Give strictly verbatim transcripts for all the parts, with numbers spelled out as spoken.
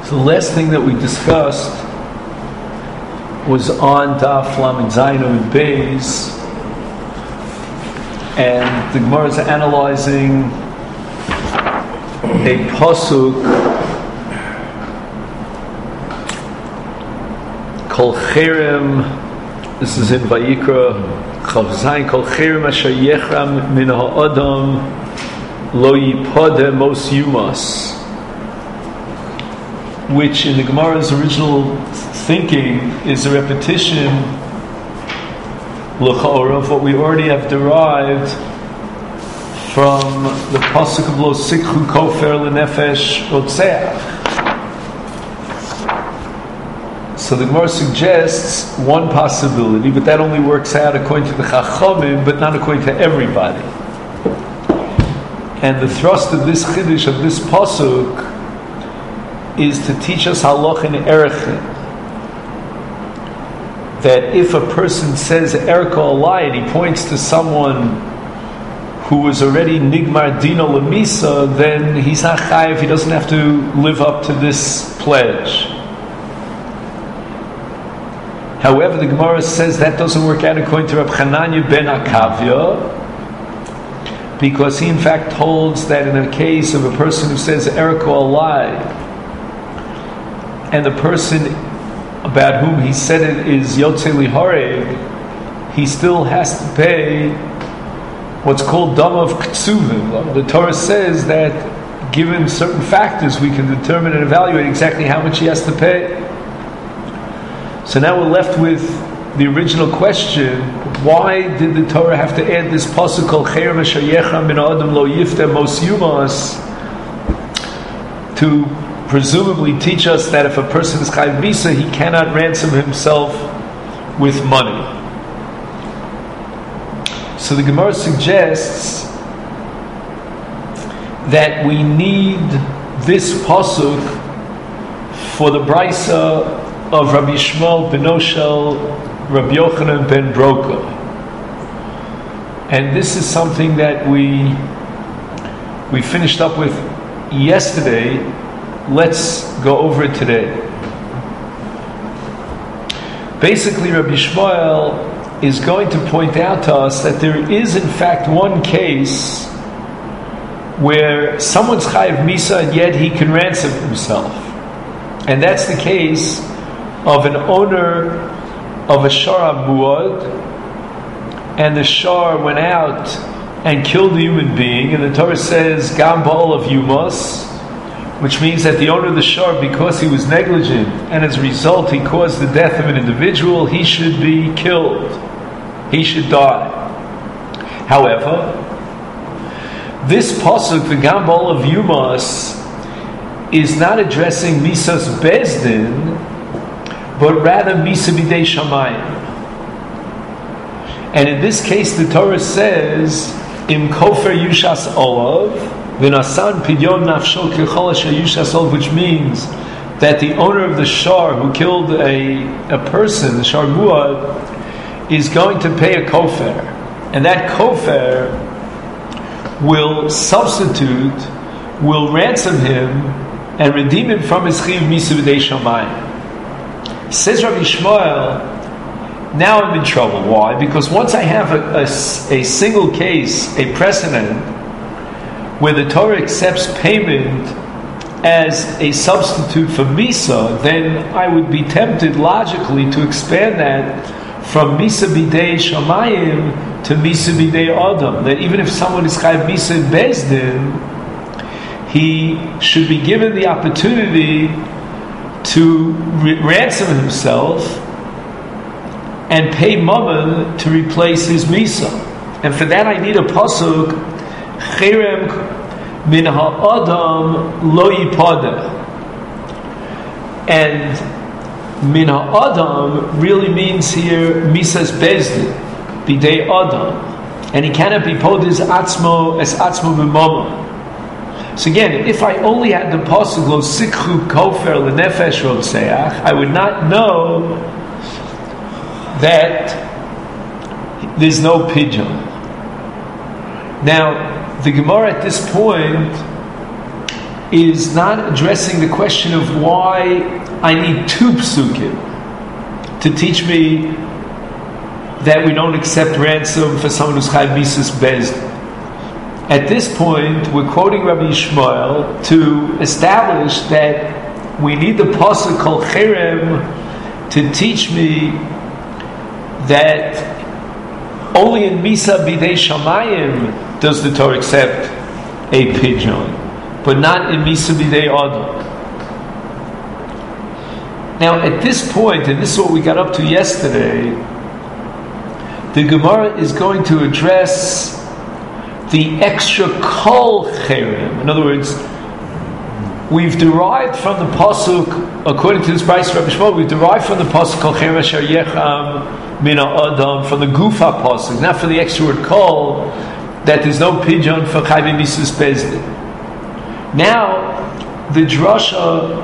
So the last thing that we discussed was on Daf Lamed Zayin and Beis, and the Gemara is analyzing a pasuk Kol Cherem. This is in Vayikra Chav Zayin. Kol Cherem asher yechram min ha'adam lo yipodeh mos yumas, which in the Gemara's original thinking is a repetition l'cha'ora of what we already have derived from the pasuk of Lo Sikhu Kofer L'Nefesh Rotzeach. So the Gemara suggests one possibility, but that only works out according to the Chachamim, but not according to everybody. And the thrust of this chiddush of this pasuk is to teach us halach and erechin, that if a person says erka alai and he points to someone who was already nigmar dino lemisa, then he's not chayiv, he doesn't have to live up to this pledge. However, the Gemara says that doesn't work out according to Rab Chananya ben Akavya, because he in fact holds that in a case of a person who says erka alai and the person about whom he said it is Yotzei Lihareg, he still has to pay what's called Dam of Ktsuvim. The Torah says that given certain factors we can determine and evaluate exactly how much he has to pay. So now we're left with the original question: why did the Torah have to add this pasuk Kol Cherem asher yechram min ha'adam lo yifdeh mos yumas, to presumably teach us that if a person is chayiv misa, he cannot ransom himself with money. So the Gemara suggests that we need this pasuk for the brisa of Rabbi Shmuel ben Oshel, Rabbi Yochanan ben Broka. And this is something that we we finished up with yesterday. Let's go over it today. Basically, Rabbi Shmuel is going to point out to us that there is in fact one case where someone's chayiv misa and yet he can ransom himself. And that's the case of an owner of a shar muad, and the shar went out and killed a human being, and the Torah says gam ba'ol of yumas, which means that the owner of the shar, because he was negligent and as a result he caused the death of an individual, he should be killed. He should die. However, this pasuk, the Gam Ba'ol of Yumas, is not addressing Misas Bezdin, but rather Misa B'dei Shamayim. And in this case the Torah says Im Kofer Yushas Olav V'nasan pidyon nafsho k'chol asher yushas olav, which means that the owner of the shar who killed a, a person, the shar muad, is going to pay a kofer, and that kofer will substitute, will ransom him and redeem him from his chiv misa b'dei shamayim. Says Rabbi Shmuel, now I'm in trouble. Why? Because once I have a, a, a single case, a precedent, where the Torah accepts payment as a substitute for Misa, then I would be tempted logically to expand that from Misa B'dei Shamayim to Misa B'dei Adam. That even if someone is chayiv Misa in Bezdin, he should be given the opportunity to re- ransom himself and pay mammon to replace his Misa. And for that I need a pasuk Cherem min ha'adam lo yipodeh. And min ha'adam really means here misas bezdin, bidei adam. And he cannot be podeh as atzmo, as atzmo b'mamon. So again, if I only had the pasuk lo sikhu kofer l'nefesh rotzeach, I would not know that there's no pidyon. Now, the Gemara at this point is not addressing the question of why I need two psukim to teach me that we don't accept ransom for someone who's chayv misus bezdin. At this point, we're quoting Rabbi Yishmael to establish that we need the pasuk kol cherem to teach me that only in Misa Bidei Shamayim does the Torah accept a pigeon, but not in Misa Bidei Adam. Now, at this point, and this is what we got up to yesterday, the Gemara is going to address the extra kol cherem. In other words, we've derived from the pasuk, according to this Bryce Rabbi Shmuel, we've derived from the pasuk kol cherem asher yecham mina adam, from the gufa pasuk, not from the extra word kol, that there's no pigeon for chayv misus bezdin. Now, the drasha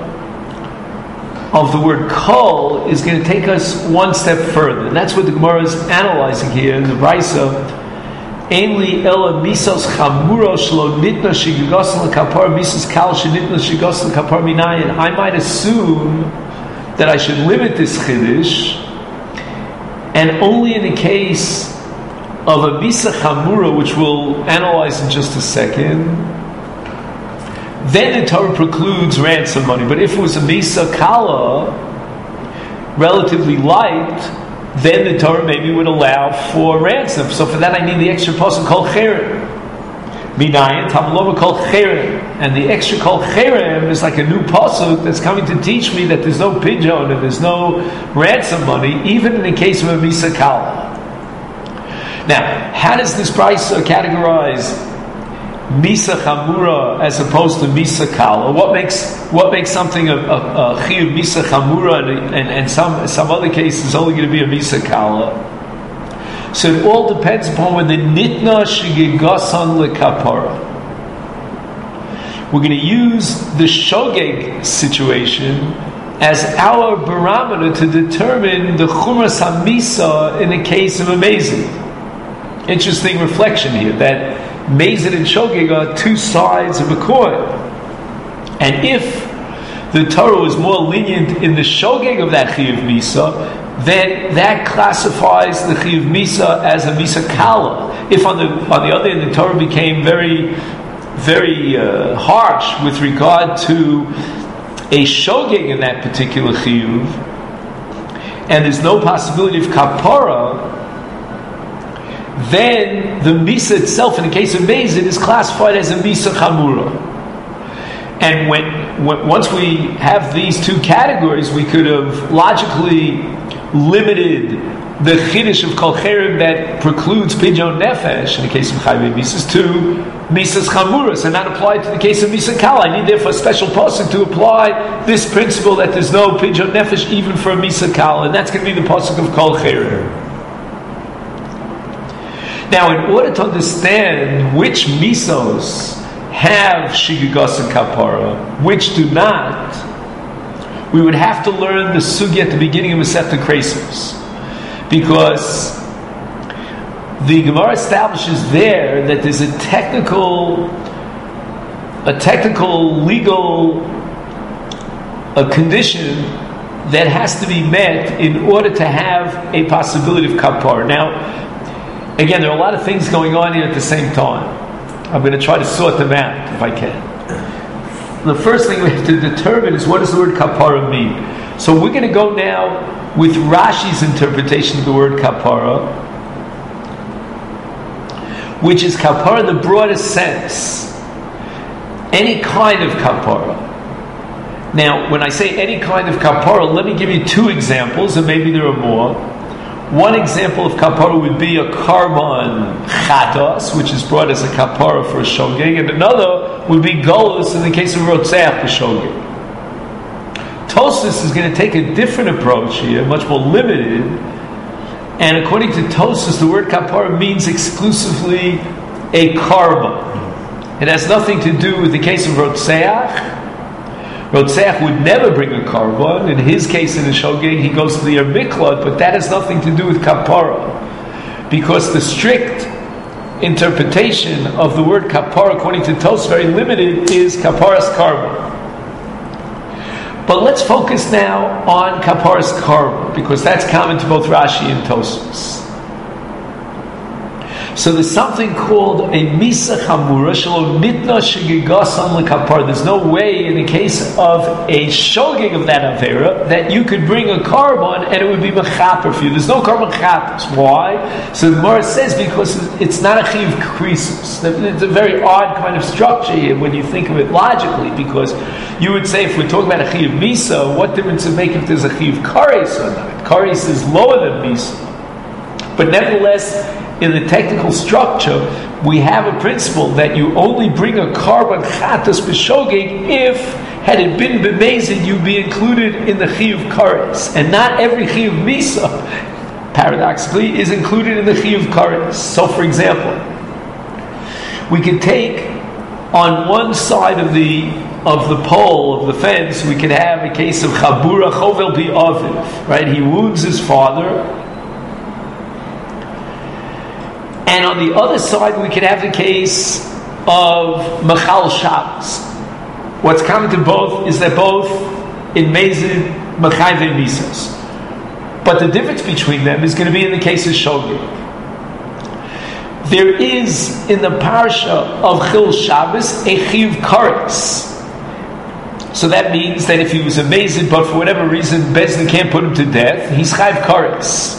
of the word kol is going to take us one step further, and that's what the Gemara is analyzing here in the Brisa. Ainli ela misos chamuro shlo nitna shigagosan lekapar misos kal shenitna shigagosan lekapar minayin. I might assume that I should limit this chiddush, and only in the case of a misa chamura, which we'll analyze in just a second, then the Torah precludes ransom money. But if it was a misa kala, relatively light, then the Torah maybe would allow for ransom. So for that I need the extra pasuk kol cherem. Minayin tamlova kol cherem. And the extra kol cherem is like a new pasuk that's coming to teach me that there's no pigeon and there's no ransom money, even in the case of a misa kala. Now, how does this price categorize misa chamura as opposed to misa kala? What makes what makes something a, a, a chiyuv misa chamura and, and, and some some other cases only going to be a misa kala? So it all depends upon whether nitna shigigasan lekapara. We're going to use the shogeg situation as our barometer to determine the chumras hamisa in the case of a mezid. Interesting reflection here that Mezid and Shogeg are two sides of a coin. And if the Torah was more lenient in the Shogeg of that Chiyuv Misa, then that classifies the Chiyuv Misa as a Misa Kala. If on the on the other end the Torah became very, very uh, harsh with regard to a Shogeg in that particular Chiyuv, and there's no possibility of Kapara, then the Misa itself, in the case of Mezid, is classified as a Misa Chamura. And when, when once we have these two categories, we could have logically limited the Chiddush of Kol Cherem that precludes Pidyon Nefesh, in the case of Chayvei Misas, to Misas Chamuras, and not apply it to the case of Misa Kal. I need therefore a special pasuk to apply this principle that there's no Pidyon Nefesh even for a Misa Kal, and that's going to be the pasuk of Kol Cherem. Now, in order to understand which misos have shigigos and kapara, which do not, we would have to learn the sugi at the beginning of Masechta Kresos, because the Gemara establishes there that there's a technical, a technical legal a condition that has to be met in order to have a possibility of kapara. Now, again, there are a lot of things going on here at the same time. I'm going to try to sort them out if I can. The first thing we have to determine is what does the word kapara mean. So we're going to go now with Rashi's interpretation of the word kapara, which is kapara in the broadest sense. Any kind of kapara. Now, when I say any kind of kapara, let me give you two examples, and maybe there are more. One example of kapara would be a karban chatos, which is brought as a kapara for a shogeg, and another would be golus in the case of rotzeach b'shogeg. Tosfos is going to take a different approach here, much more limited, and according to Tosfos, the word kapara means exclusively a karban. It has nothing to do with the case of rotzeach. Rotzeach would never bring a karban. In his case, in the shogeg, he goes to the Yer Miklot, but that has nothing to do with kapara, because the strict interpretation of the word kapara, according to Tos, very limited, is kaparas karma. But let's focus now on kaparas karma, because that's common to both Rashi and Tosfos. So there's something called a misa chamura shelo nitna shegigasan lekapar. There's no way in the case of a shogeg of that avera that you could bring a carbon and it would be mechaper for you. There's no carbon chatos. Why? So the Gemara says because it's not a chiv krisus. It's a very odd kind of structure here when you think of it logically, because you would say if we're talking about a chiv misa, what difference does it make if there's a chiv kares or not? Kares is lower than misa. But nevertheless, in the technical structure, we have a principle that you only bring a carbon chatas b'shogeg if, had it been b'mezid, you'd be included in the chiyuv kares. And not every chiyuv misa, paradoxically, is included in the chiyuv kares. So, for example, we can take on one side of the of the pole of the fence, we can have a case of chabura chovel bi'aviv, right? He wounds his father. And on the other side, we can have the case of Machal Shabbos. What's common to both is that both in Mezid, Machayv and Misas. But the difference between them is going to be in the case of Shogeg. There is, in the parsha of Chil Shabbos, a Chiv Kares. So that means that if he was a Mezid, but for whatever reason, Bezdin can't put him to death, he's Chayv Kares.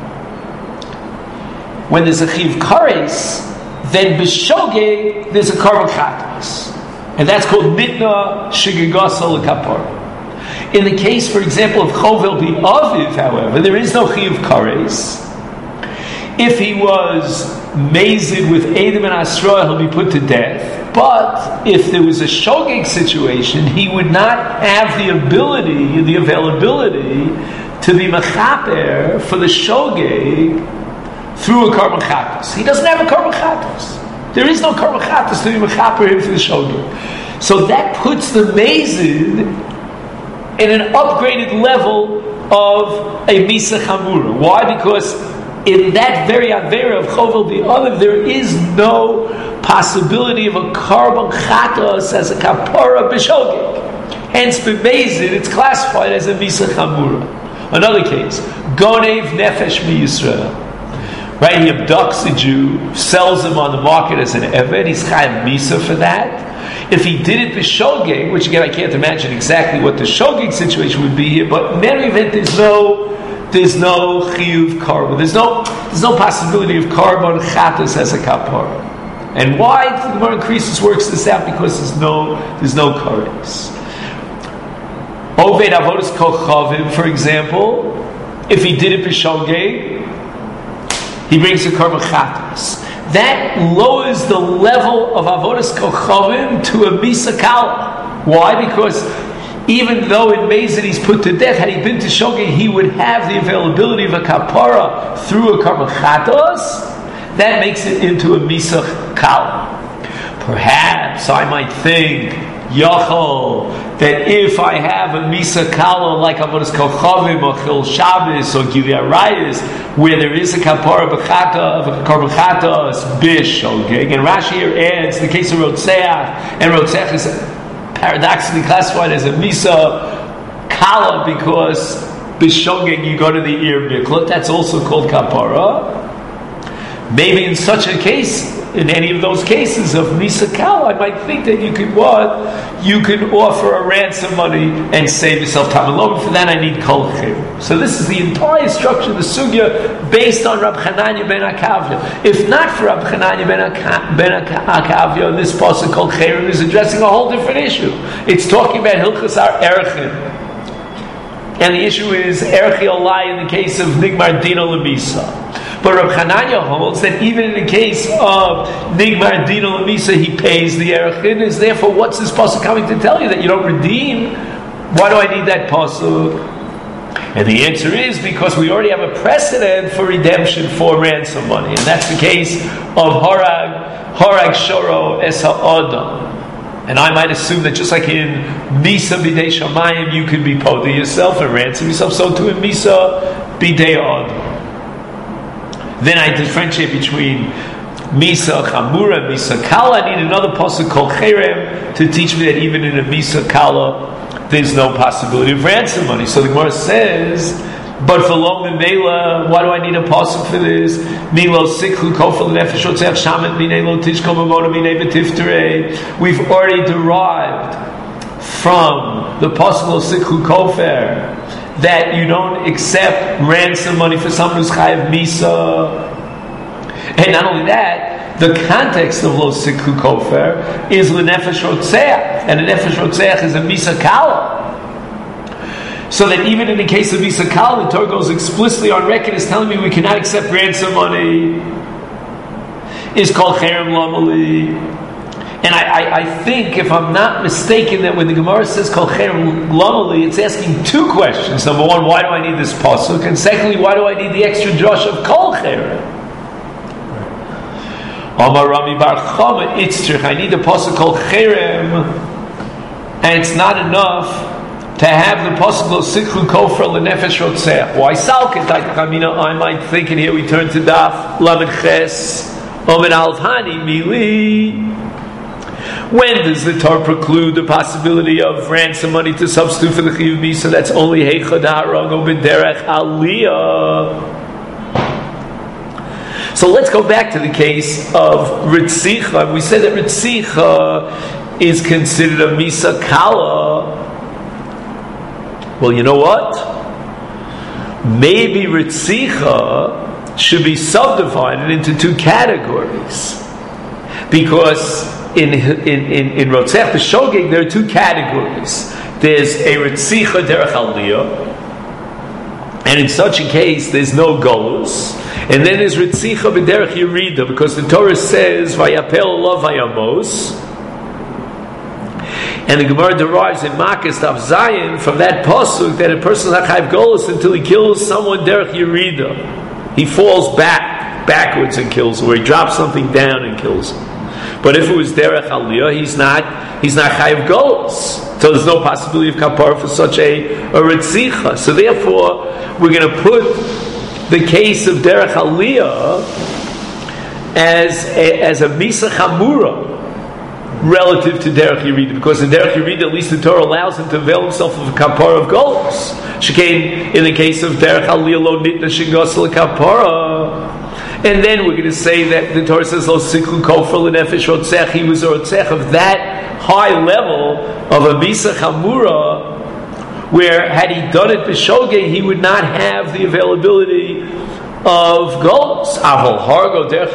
When there's a chiv kares, then b'shogeg there's a carbon chatas, and that's called nitna shigigasa lekapar. In the case, for example, of chovel bi'aviv, however, there is no chiv kares. If he was mazid with Edom and Asra, he'll be put to death. But if there was a shogeg situation, he would not have the ability, the availability, to be mechaper for the shogeg through a carbon chatos. He doesn't have a carbon chatos. There is no carbon chatos to be mechaper him for the shogeg. So that puts the mazid in an upgraded level of a misa chamura. Why? Because in that very avera of chovel bi'aviv, there is no possibility of a carbon chatos as a kapara b'shogeg. Hence, b'mazid, it's classified as a misa chamura. Another case, gonev nefesh miYisrael. Right, he abducts a Jew, sells him on the market as an eved. He's chayav misa for that. If he did it b'shogeg, which again I can't imagine exactly what the shogeg situation would be here, but in any event, there's no, there's no chiyuv carbon. There's no, there's no possibility of carbon chatas as a kapara. And why the Gemara in Krisus works this out? Because there's no, there's no kares. Oved avodas kochavim, for example, if he did it b'shogeg, he brings a carbon chatas. That lowers the level of avodas kochavim to a misa kala. Why? Because even though in Mezid he's put to death, had he been to shogeg, he would have the availability of a kapara through a carbon chatas. That makes it into a misa kala. Perhaps I might think, Yachol, that if I have a misa kala like avodas kochavim or chil Shabbos or gili arayis, where there is a kapara b'chata of a carbon chatas b'shogeg, and Rashi here adds the case of Rotzeach, and Rotzeach is paradoxically classified as a misa kala because b'shogeg you go to the ear miklat. That's also called kapara. Maybe in such a case, in any of those cases of misa kala, I might think that you could what? You could offer a ransom money and save yourself time alone. For that I need kol chayim. So this is the entire structure of the sugya based on Rab Chananya ben Akavya. If not for Rab Chananya ben, Aka- ben Akavya, this pasuk kol chayim is addressing a whole different issue. It's talking about hilchos ar erechim. And the issue is erchi olai in the case of nigmar dino lemisa. But Rab Chananya holds that even in the case of Nigmar Dino Lamisa, he pays the Erechin. Is therefore, what's this pasuk coming to tell you? That you don't redeem? Why do I need that pasuk? And the answer is because we already have a precedent for redemption for ransom money. And that's the case of Harag, Harag Shoro Es Ha'adam. And I might assume that just like in Misa B'dei Shamayim, you can be poda yourself and ransom yourself, so too in Misa B'dei Adam. Then I differentiate between Misa Chamura, Misa Kala. I need another pasuk called Cherem to teach me that even in a Misa Kala, there's no possibility of ransom money. So the Gemara says, but for lo memela, why do I need a pasuk for this? Milo sikhu kofel nefesh otzech shamet minei lo tishkom amona minei v'tifterei. We've already derived from the pasuk of sikhu kofer that you don't accept ransom money for someone who's chayav misa. And not only that, the context of lo sikhu kofer is lenefesh rotzeach, and a nefesh rotzeach is a misa kala. So that even in the case of misa kala, the Torah goes explicitly on record as telling me we cannot accept ransom money. Is called cherem lamali. And I, I, I think, if I'm not mistaken, that when the Gemara says kol cherem lamali, it's asking two questions. Number one, why do I need this pasuk? And secondly, why do I need the extra drush of kol cherem? Amar Rami Bar Chama Itzrich. I need the pasuk called Cherem, and it's not enough to have the pasuk of Sikhu Kofar Lenefesh Rotzeach. Why Salkit? I might think, and here we turn to Daf Lamed Ches Omen Alfani Mili. When does the Torah preclude the possibility of ransom money to substitute for the Chiyuv Misa? That's only Heichad Harago B'derech Aliyah. So let's go back to the case of Ritzicha. We said that Ritzicha is considered a Misa Kala. Well, you know what? Maybe Ritzicha should be subdivided into two categories. Because in in, in, in Rotzech B'Shogeg, there are two categories. There's a Ritzicha Derech Aliyah, and in such a case, there's no Golus. And then there's Ritzicha B'derech Yerida, because the Torah says, Vayapel Allah Vayamos. And the Gemara derives in Makkos Daf Zayin from that pasuk that a person is not chayv golus until he kills someone derech Yerida. He falls back, backwards and kills, or he drops something down and kills him. But if it was derech aliyah, he's not, he's not chayv golus. So there's no possibility of kapara for such a, a Ritzicha. So therefore, we're going to put the case of derech aliyah as a, as a misa chamura relative to derech yerida, because in derech yerida, at least the Torah allows him to avail himself of a kapara of golus. Shekain, in the case of derech aliyah lo nitna shigos kapara. And then we're going to say that the Torah says lo sikhu kofar lenefesh rotzech. He was a rotzech of that high level of a misa chamura, where had he done it b'shogeg, he would not have the availability of golus. Aval hargo derech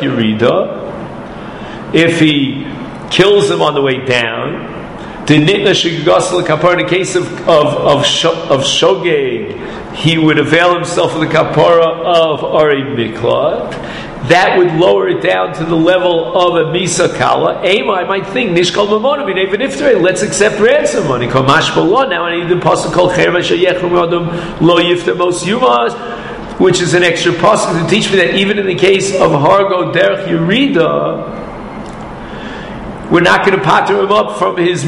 yerida, if he kills him on the way down, the nitna shigasel kapara. In the case of of of, of shogeg, he would avail himself of the kapara of ari miklat. That would lower it down to the level of a misa kala. Ema, I might think nishkol mamonim even if let's accept ransom money. Kamash b'lo. Now I need the pasuk called cherem sheyechum adam lo yiftamos yumas, which is an extra pasuk to teach me that even in the case of hargo derech yerida, we're not going to pater him up from his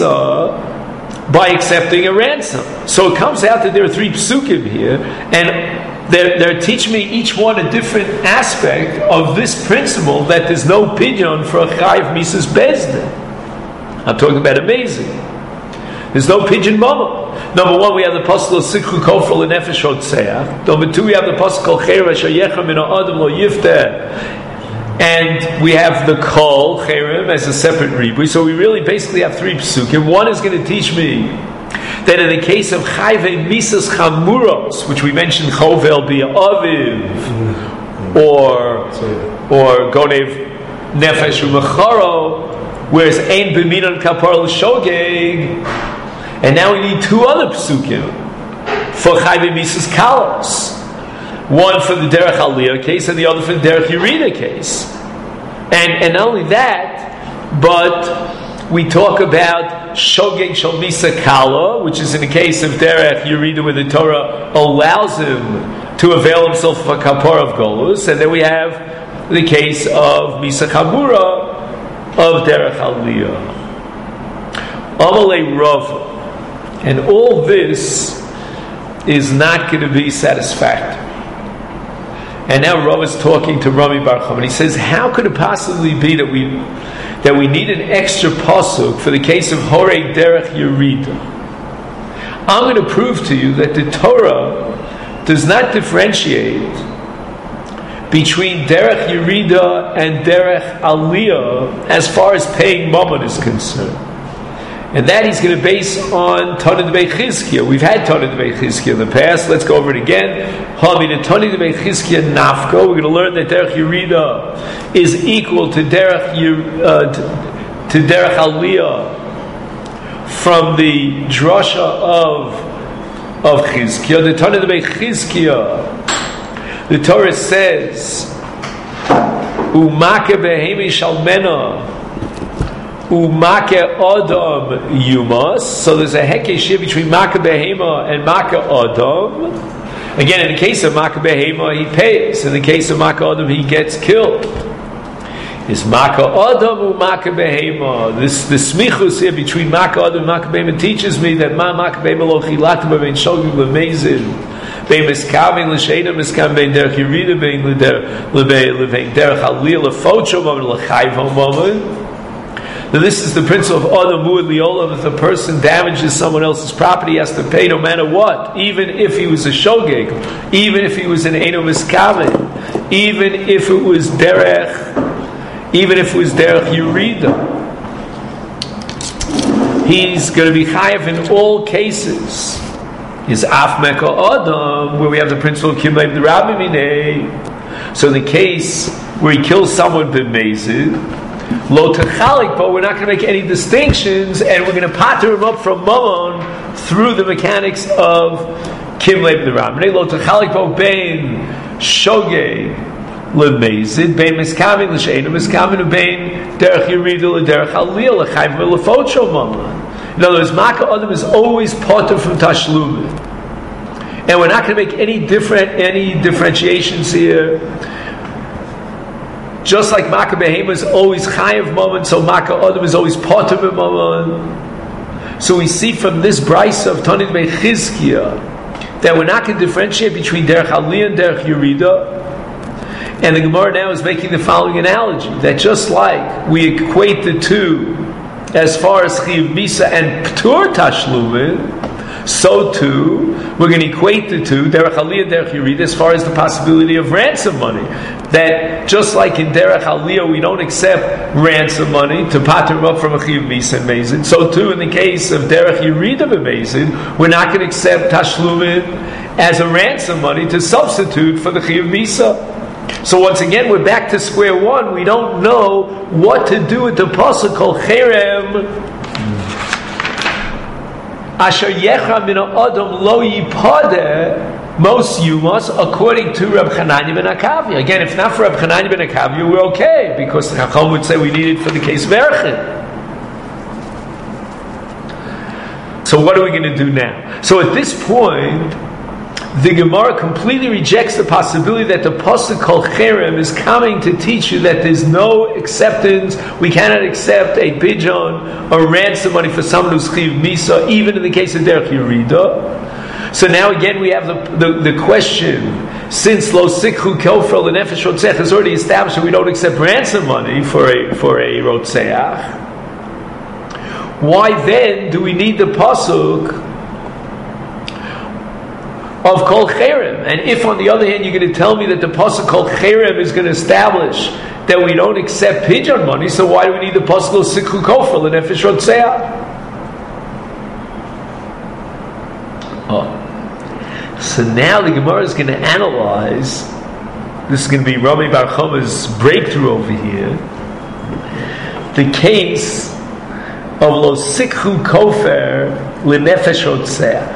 misa by accepting a ransom. So it comes out that there are three psukim here, and they're, they're teaching me each one a different aspect of this principle that there's no pidyon for a chayiv misas bezdin. I'm talking about amazing. There's no pidyon mama. Number one, we have the pasuk sikhu kofar lenefesh rotzeach. Number two, we have the pasuk kol cherem sheyechum min ha'adam lo yifteh. And we have the kol cherem as a separate ribui. So we really basically have three psukim. One is going to teach me that in the case of chayve misas chamuros, which we mentioned chovel bia aviv, or or gonev nefesh umacharo, whereas ein b'minon kapar l'shogeg, and now we need two other psukim for chayve misas kalos. One for the derech aliyah case, and the other for the derech yerida case. And and not only that, but we talk about shogeg shel misa kala, which is in the case of derech yerida, where the Torah allows him to avail himself of a kapara of golus, and then we have the case of misa chamura of derech aliyah. Amalei Rav, and all this is not going to be satisfactory. And now Rav is talking to Rami Bar Chama, and he says, how could it possibly be that we that we need an extra pasuk for the case of Horei Derech Yerida? I'm going to prove to you that the Torah does not differentiate between Derech Yerida and Derech Aliyah as far as paying Mammon is concerned. And that he's going to base on Tana Debei Chizkiah. We've had Tana Debei Chizkiah in the past. Let's go over it again. Hamina Tana Debei Chizkiah Nafko. We're going to learn that Derech Yerida is equal to Derech uh, to Derech Aliyah from the drasha of of Chizkiah. The Tana Debei Chizkiah, the Torah says, "Umake behemi shalmena." Umake Adam Yumas. So there's a hekesh here between Maka Behema and Maka Adam. Again, in the case of Maka Behema, he pays. In the case of Maka Adam, he gets killed. Is Maka Adam or Maka Behema? This the smichus here between Maka Adam and Maka Behema teaches me that Ma Maka Behema lo chilatim bein shogig lemezin bein miskavin l'sheina miskavin bein derech yerida bein lebein derech aliyah lefocho moment lechayv moment. Now this is the principle of Adam Muad Liolam. If a person damages someone else's property, he has to pay no matter what, even if he was a shogeg, even if he was an Eino Miskavin, even if it was Derech, even if it was Derech Yerida. He's going to be chayav in all cases. Is Af Meka Adam, where we have the principle of Kimleim the Rabbi Minei. So in the case where he kills someone b'mezid, Lo techalik, but we're not going to make any distinctions, and we're going to pater him up from Mammon through the mechanics of Kim Leib the Ram. Lo techalik, but bein shogeg lemezid, bein miskavin l'sheinu miskavin, bein derech yiridu l'derech aliyah l'chayv l'focho Mammon. In other words, Maka Adam is always pater from Tashlumin, and we're not going to make any different any differentiations here. Just like Maka Behema is always Chayav Mammon, so Maka Adam is always Potter Mammon. So we see from this brisa of Tana Debei Chizkiah that we're not going to differentiate between Derech Aliyah and Derech Yerida. And the Gemara now is making the following analogy, that just like we equate the two as far as Chiyuv Misa and P'tur Tashlumin, so too we're going to equate the two, Derech Aliyah and Derech Yerida, as far as the possibility of ransom money. That just like in Derech Aliyah we don't accept ransom money to pater him up from a Chiyuv Misa and Mezid, so too in the case of Derech Yerida and Mezid, we're not going to accept Tashlumin as a ransom money to substitute for the Chiyuv Misa. So once again we're back to square one. We don't know what to do with the pasuk called Cherem Asher Yecha Min Adam Lo Yipadeh Mos Yumas, according to Reb Chananya ben Akavia. Again, if not for Reb Chananya ben Akavia, we're okay, because the Chacham would say we need it for the case of Erchin. So what are we going to do now? So at this point, the Gemara completely rejects the possibility that the pasuk called Cherem is coming to teach you that there's no acceptance. We cannot accept a pigeon or ransom money for someone who's Chiyuv Misa, even in the case of Derech Yerida. So now again we have the, the, the question, since Lo Sikhu Kofel the Nefesh Rotzeach is already established that we don't accept ransom money for a for a Rotzeach, why then do we need the pasuk of Kol Cherem? And if on the other hand you're going to tell me that the pasuk called Cherem is going to establish that we don't accept pigeon money, so why do we need the pasuk Lo Sikhu Kofel the Nefesh Rotzeach? Oh. So now the Gemara is going to analyze, this is going to be Rami Bar Chama's breakthrough over here, the case of Lo Sikhu Kofer L'Nefesh Rotzeach.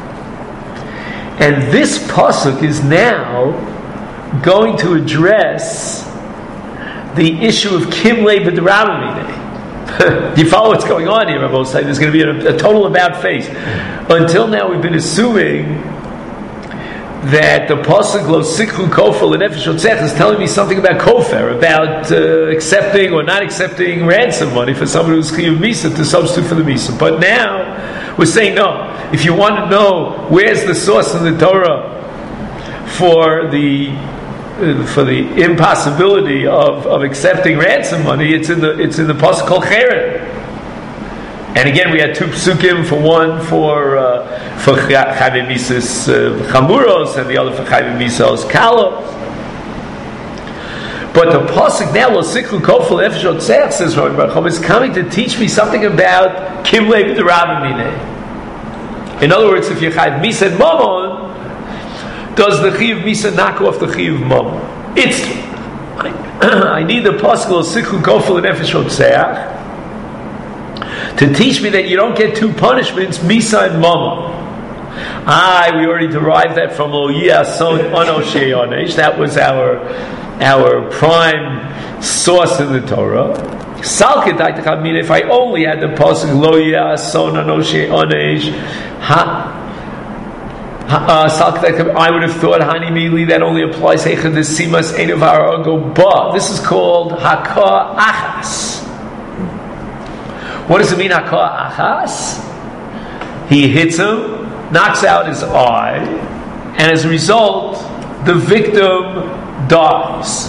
And this pasuk is now going to address the issue of Kim Le B'Drabamine. Do you follow what's going on here, Rabbi Osai? There's going to be a, a total about face. Until now we've been assuming that the pasuk Lo Sikhu Kofer L'Nefesh Rotzeach is telling me something about Kofer, about uh, accepting or not accepting ransom money for someone who's Chiyuv Misa to substitute for the Misa. But now we're saying no. If you want to know where's the source in the Torah for the for the impossibility of, of accepting ransom money, it's in the it's in the pasuk called Cheren. And again, we had two psukim, for one for uh, for Chayve Misas Chamuros, and the other for Chayve Misas Kalos. But the pasuk now, Lo Sikhu Kofel Nefesh Otzeach, says Rabbi Baruch Chum, is coming to teach me something about Kimlei B'Derabimine. In other words, if you Chayv Misa and Mammon, does the Chiv Misa knock off the Chiv Mammon? It's I, I need the pasuk Lo Sikhu Kofel Nefesh Otzeach to teach me that you don't get two punishments, Misa and Mammon. Ah, we already derived that from Lo Yiason Ono Sheyonesh. That was our our prime source in the Torah. Salkit, I mean, if I only had the pasuk Lo Yiason Ono Sheyonesh, ha. Uh, I would have thought Hani Mili that only applies Heichad Simas Einav Harago Ba. This is called Haka Achas. What does it mean, Haka Achas? He hits him, knocks out his eye, and as a result, the victim dies.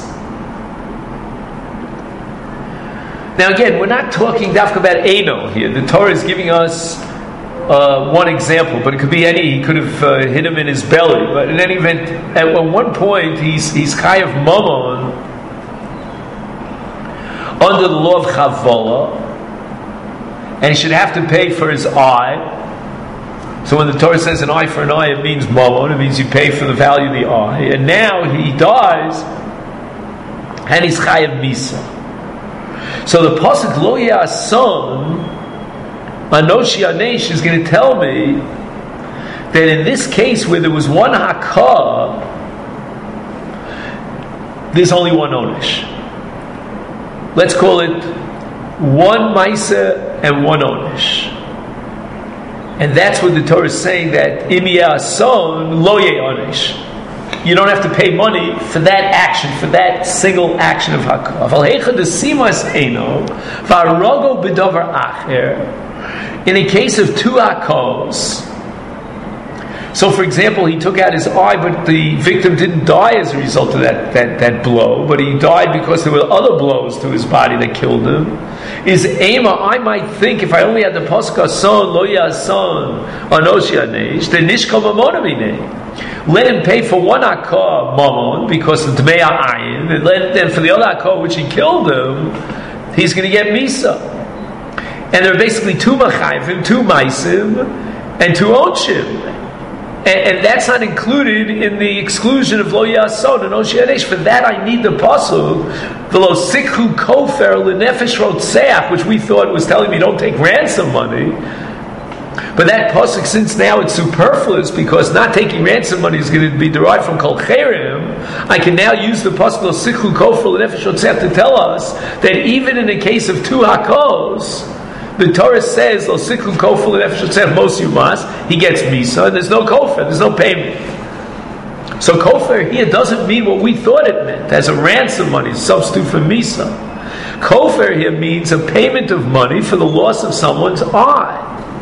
Now again, we're not talking dafka about Eino here. The Torah is giving us uh, one example, but it could be any. He could have uh, hit him in his belly. But in any event, at one point, he's he's chayav mamon under the law of Chavala, and he should have to pay for his eye. So when the Torah says an eye for an eye, it means mamon. It means you pay for the value of the eye. And now he dies, and he's chayav misa. So the pasuk Lo Ya'ason Anoshi Anesh is going to tell me that in this case where there was one hakah, there's only one onesh. Let's call it one maisa and one onesh. And that's what the Torah is saying, that im ya'ason lo ye'onesh. You don't have to pay money for that action, for that single action of hakah. In a case of two hakos, so for example, he took out his eye, but the victim didn't die as a result of that, that, that blow, but he died because there were other blows to his body that killed him. Is Ema, I might think, if I only had the pasuk ason, lo ya'ason, anoshi anesh, then nishkal mamon amineh. Let him pay for one hakah mamon because of dmei ha'ayin, and let, then for the other hakah which he killed him, he's going to get misa. And there are basically two machayvim, two maisim, and two onshim. And, and that's not included in the exclusion of lo ya'ason and oshi anesh. For that I need the pasuk, the lo sikhu kofer lenefesh rotzeach, which we thought was telling me don't take ransom money. But that pasuk, since now it's superfluous because not taking ransom money is going to be derived from kol cherim, I can now use the pasuk lo sikhu kofer lenefesh rotzeach to tell us that even in the case of two hakos, the Torah says, "Lo sikhu kofel nefesh otzech mos yumas." He gets misa, and there's no kofer, there's no payment. So kofer here doesn't mean what we thought it meant, as a ransom money, a substitute for misa. Kofer here means a payment of money for the loss of someone's eye.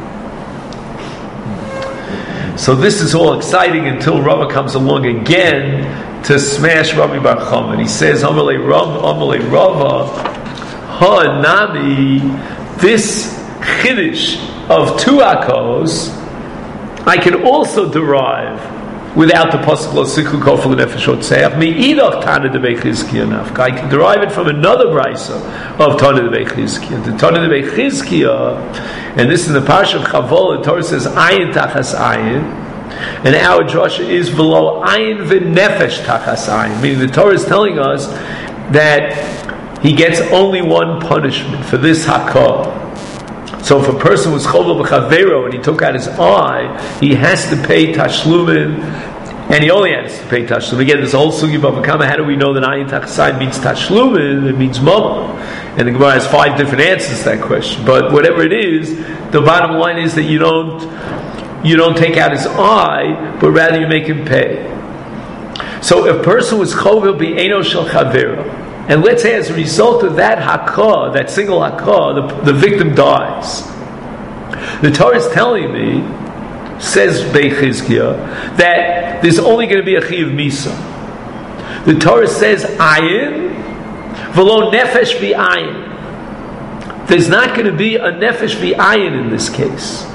So this is all exciting until Rava comes along again to smash Rabbi Bar Chum, and he says, "Amalei Rav, Amalei Rava, ha nami." This chiddush of two akos, I can also derive without the pasuk lo sikhu kofel nefesh otzeach me'idach Tana Devei Chizkiya nafka. I can derive it from another brisa of Tana Devei Chizkiya. The Tana Devei Chizkiya, and this is in the parsha of Chavol. The Torah says ayin tachas ayin, and our drasha is below ayin v'nefesh tachas ayin. Meaning the Torah is telling us that he gets only one punishment for this hakah. So if a person was chovel b'chavero and he took out his eye, he has to pay tashlumin, and he only has to pay tashlumin. Again, this whole sugi bava kama. How do we know that ayin tachasai means tashlumin? It means mama. And the Gemara has five different answers to that question. But whatever it is, the bottom line is that you don't you don't take out his eye, but rather you make him pay. So if a person was chovel b'eino shel chavero, and let's say as a result of that hakah, that single hakah, the, the victim dies. The Torah is telling me, says Beit Chizkiya, that there's only going to be a chiv misa. The Torah says ayin, v'lo nefesh v'ayin. There's not going to be a nefesh v'ayin in this case.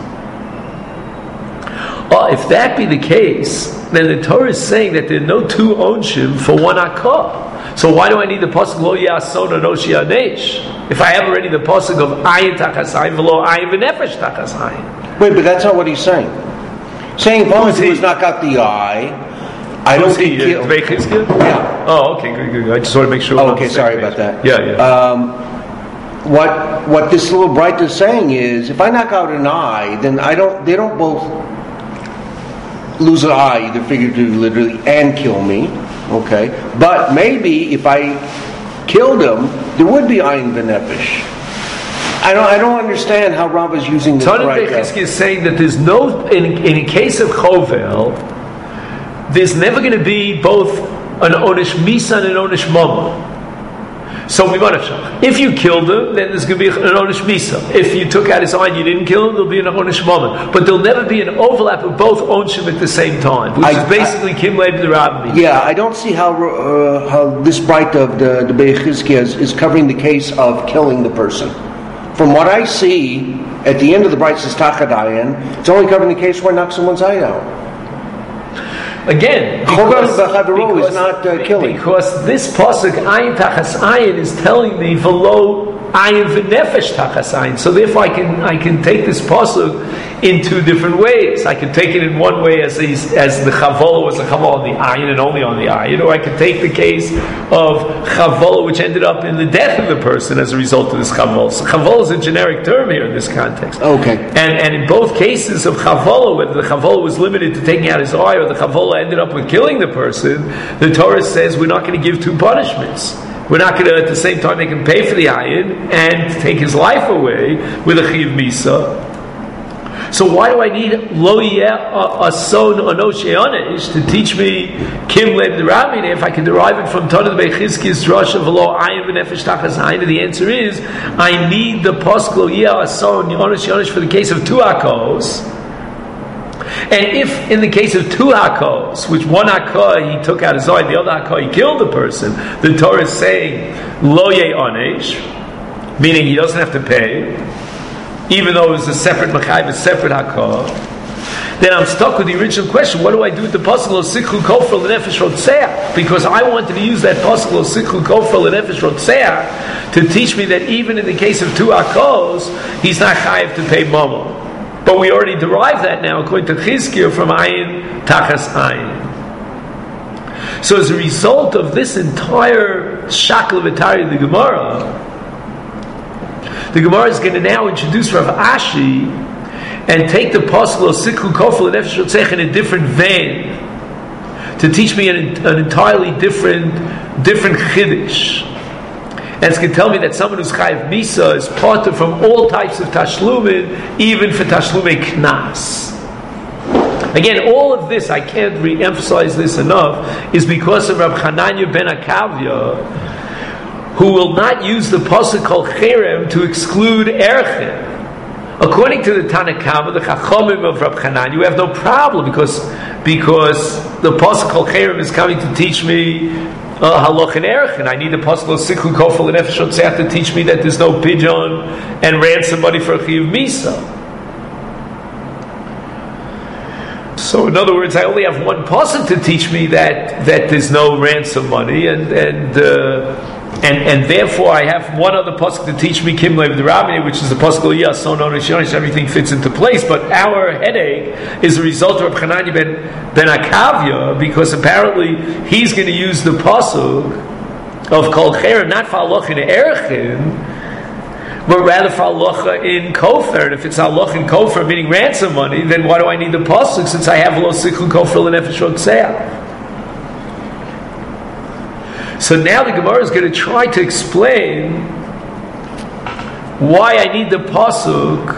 Oh, if that be the case, then the Torah is saying that there are no two onshim for one akah. So why do I need the pasuk lo yason anoshi anesh? If I have already the pasuk of ayin tachas ayin v'lo ayin v'nefesh tachas ayin. Wait, but that's not what he's saying. Saying if only he was knock out the eye, I don't think he. Uh, yeah. Oh, okay, good, good, good. I just want to make sure. Oh, okay, sorry page. about that. Yeah, yeah. Um, what what this little bright is saying is, if I knock out an eye, then I don't. They don't both lose an eye, either figuratively, literally, and kill me. Okay, but maybe if I killed him, there would be ayin v'nefesh. I don't. I don't understand how Rav is using this. Tony Bechizki is saying that there's no in in a case of chovel, there's never going to be both an onish misa and an onish mama. So if you killed him, then there's going to be an onish misa. If you took out his eye and you didn't kill him, there'll be an onish mama. But there'll never be an overlap of both onshim at the same time, which I, is basically kim leib the rabbi. Yeah, I don't see how uh, how this bright of the the Bechizki is, is covering the case of killing the person. From what I see, at the end of the bright says tachadayan, it's only covering the case where I knock someone's eye out. Again, because, because, is not uh, killing. Because this pasuk ayin tachas ayin is telling me v'lo ayin v'nefesh tachas ayin. So therefore, I can I can take this pasuk in two different ways. I can take it in one way as these, as the chavola was a chavola on the ayin and only on the ayin, or I can take the case of chavola which ended up in the death of the person as a result of this chavola. So chavola is a generic term here in this context. Okay. And and in both cases of chavola, whether the chavola was limited to taking out his eye or the chavola ended up with killing the person, the Torah says we're not going to give two punishments. We're not going to at the same time make him pay for the ayin and take his life away with a chiv misa. So why do I need lo yeh ason anoshei onesh to teach me kim leib the rabbi if I can derive it from Tana Bechizki's drasha v'lo ayin v'nefesh tachas ayin? The answer is I need the pasuk lo yeh ason anoshei onesh for the case of two akos. And if in the case of two hakos, which one hakah he took out his eye, the other hakah he killed the person, the Torah is saying lo yeh onesh, meaning he doesn't have to pay, even though it was a separate machayev, a separate hakah, then I'm stuck with the original question: what do I do with the pasuk lo sikhu kofar l'nefesh rotzeach? Because I wanted to use that pasuk lo sikhu kofar l'nefesh rotzeach to teach me that even in the case of two hakos, he's not chayev to pay mama. But we already derived that now, according to Chizkiah, from ayin tachas ayin. So as a result of this entire shakel v'tari of the Gemara, the Gemara is going to now introduce Rav Ashi and take the pasuk lo sikhu kofar l'nefesh rotzeach in a different vein to teach me an, an entirely different different chiddush. And it's going to tell me that someone who's chayiv misa is parted from all types of tashlumin, even for tashlumei knas. Again, all of this, I can't re-emphasize this enough, is because of Rab Chananya ben Akavya, who will not use the pasuk kol cherem to exclude erchem. According to the Tanakama, the Chachamim of Rab Chananya, you have no problem because because the pasuk kol cherem is coming to teach me Uh, halach and erech, and I need the pasuk sikhu kofar l'nefesh rotzeach to teach me that there's no pigeon and ransom money for a chiyuv misa. So, in other words, I only have one pasuk to teach me that that there's no ransom money, and and uh, and and therefore I have one other pasuk to teach me kim leib the rabbi, which is the pasuk lo yeh ason anoshei onesh. Everything fits into place, but our headache is a result of Chananya ben ben Akavya, because apparently he's going to use the pasuk of kol cherem not for halacha in erechim, but rather for halacha in kofar. And if it's halacha in kofar, meaning ransom money, then why do I need the pasuk since I have lo sikhu kofar l'nefesh rotzeach? So now the Gemara is going to try to explain why I need the pasuk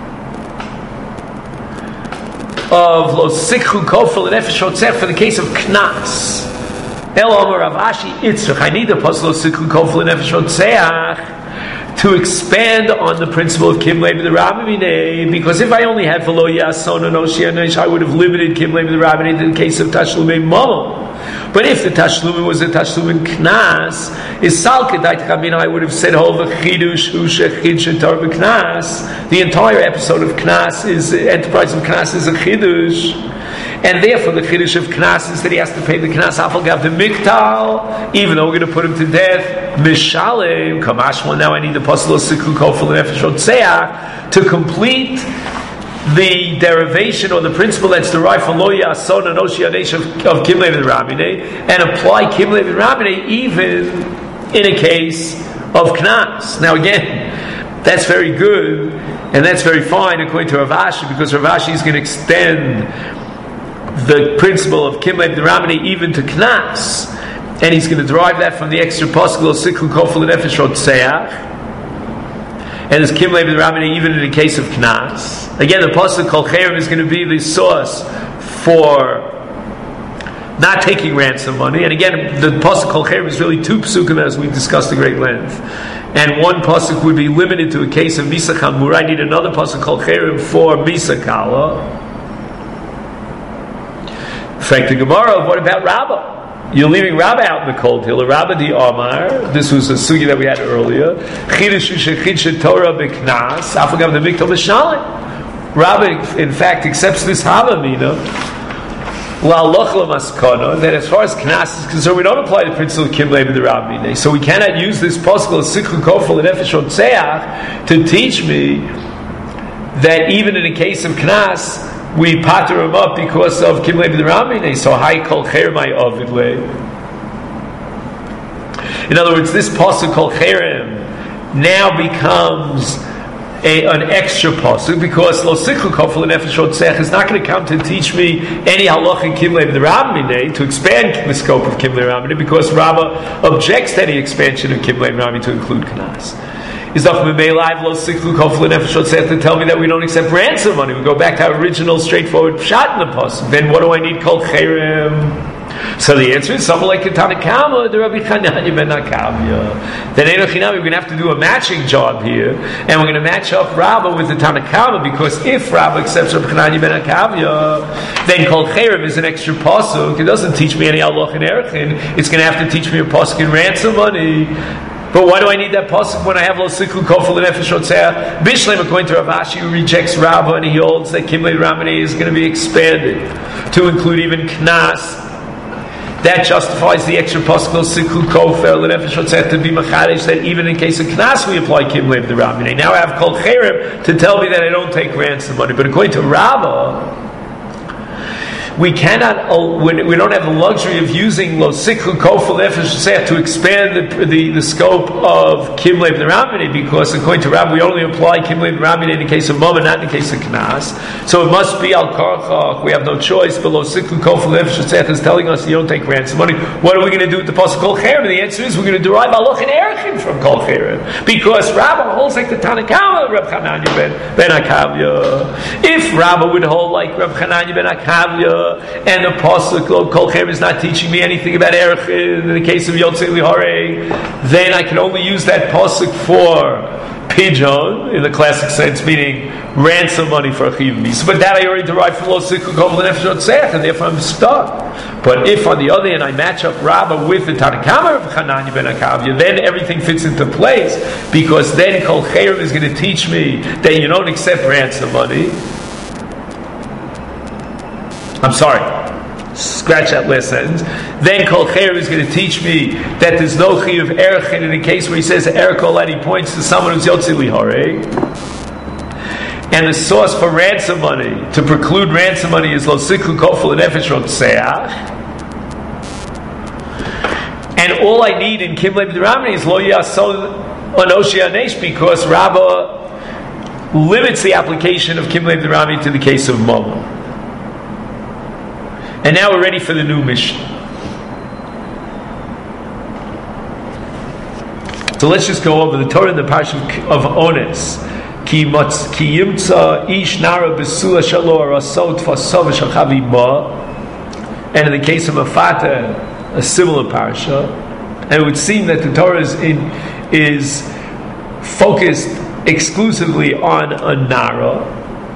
of lo sikhu kofar l'nefesh rotzeach for the case of knas. El Omer Rav Ashi Itzrach. I need the pasuk lo sikhu kofar l'nefesh rotzeach to expand on the principle of Kim Leib the Rabbi, because if I only had v'lo yeh ason anoshei onesh, I would have limited Kim Leib the Rabbi in the case of Tashlumei Mamon. But if the Tashlumin was a Tashlumin Knas, is Salkedait Chamina, I would have said, Hova Chidush, Husha, Chidsha, Torah, Knas. The entire episode of Knas is, Enterprise of Knas is a Chidush. And therefore, the Chiddush of Knas is that he has to pay the Knas Afalgav the Miktal, even though we're going to put him to death. Mishalem, Kamashma, now I need the Apostle of Sikhu Kofel and Nefesh Otseach to complete the derivation or the principle that's derived from Lo Yason and Oshi Adesh of, of Kim Lev and Rabineh, and apply Kim Lev and Rabineh even in a case of Knas. Now again, that's very good, and that's very fine according to Rav Ashi, because Rav Ashi is going to extend the principle of Kim Lev and Rabineh even to Knas, and he's going to derive that from the extra possible of Sikhu Kofel and Nefesh Otseach. And as Kim Lev and Rabineh, even in the case of Knas. Again, the Pasuk Kol Cherem is going to be the source for not taking ransom money. And again, the Pasuk Kol Cherem is really two psukim, as we discussed at great length. And one Pasuk would be limited to a case of Misa Chamura. I need another Pasuk Kol Cherem for Misa Kala. In fact, the Gemara, what about Rabbah? You're leaving Rabbah out in the cold hill. Rabbah di Omar. This was a sugi that we had earlier. Chidushu shechidusha Torah b'knas. Afagav the miktal b'shalim. Rabbah, in fact, accepts this havamina. La'aloch l'maskana, that as far as knas is concerned, we don't apply the principle of kim leib the Rabineh. So we cannot use this possible sikhu kofel and nefesh otseach to teach me that even in the case of knas, we pater him up because of Kim Lev the Rabineh. So high kol cherem I ovid le. In other words, this pasuk kol cherem now becomes a, an extra pasuk because lo sikhu kofel and nefesh otseach is not going to come to teach me any halach in Kim Lev the Rabineh to expand the scope of Kim Lev the Rabineh, because Rabbah objects to any expansion of Kim Lev the Rabineh to include Knas. Is Daf Memei Live Lo Siklu Kofel Nefesh Otseach to tell me that we don't accept ransom money? We go back to our original straightforward pshat in the pasuk. Then what do I need Kol Cherem? So the answer is someone like Tanakama, the Rabbi Chananya ben Akavya. Then Enochinami, we're going to have to do a matching job here, and we're going to match up Rabbah with the Tanakama, because if Rabbah accepts Rabbi Chananya ben Akavya, then Kol Cherem is an extra pasuk. It doesn't teach me any halach and erchin. It's going to have to teach me a pasuk in ransom money. But why do I need that pasuk when I have lo siklu kofel and nefesh otseach? Bishlem, according to Rav Ashi, who rejects Rabbah and he holds that Kim Lev Rabineh is going to be expanded to include even Knas. That justifies the extra pasuk lo siklu kofel and nefesh otseach to be machadesh that even in case of Knas we apply Kim Lev Rabineh. Now I have Kol Cherem to tell me that I don't take ransom money. But according to Rabbah, we cannot, we don't have the luxury of using lo sikhu kofel nefesh to expand the, the, the scope of Kim Lev the Rabineh, because according to Rabbah we only apply Kim Lev the Rabineh in the case of Mama, not in the case of Knas. So it must be al karchach. We have no choice. But lo sikhu kofel nefesh is telling us you don't take ransom money. What are we going to do with the pasuk Kol Cherem? The answer is we're going to derive halach and erchin from Kol Cherem, because Rabbah holds like the Tanakama, Reb Chananya ben, ben Akavya. If Rabbah would hold like Reb Chananya ben Akavya, and the pasuk Kol Cherem is not teaching me anything about erchin in the case of Yotzei Lihorei, then I can only use that pasuk for pidyon in the classic sense, meaning ransom money for a chiyuv misa. But that I already derived from lo sikhu kofel nefesh otseach, and therefore I'm stuck. But if on the other hand I match up Rabbah with the Tanakama of Chananya ben Akavya, then everything fits into place, because then Kol Cherem is going to teach me that you don't accept ransom money. I'm sorry, scratch that last sentence. Then Kol Cherem is going to teach me that there's no chiyuv erchin in a case where he says erkol, and he points to someone who's yotzei lihorei. And the source for ransom money, to preclude ransom money, is lo siklu kofel and nefesh otseach. And all I need in Kim Lev Rabineh is lo yason anoshi anesh, because Rabbah limits the application of Kim Lev Rabineh to the case of Mama. And now we're ready for the new mission. So let's just go over the Torah in the parsha of Ones. Ki yimtza ish nara besula shalo arasot fasov shachavi ma. And in the case of Mafata, a similar parsha. And it would seem that the Torah is, in, is focused exclusively on a nara.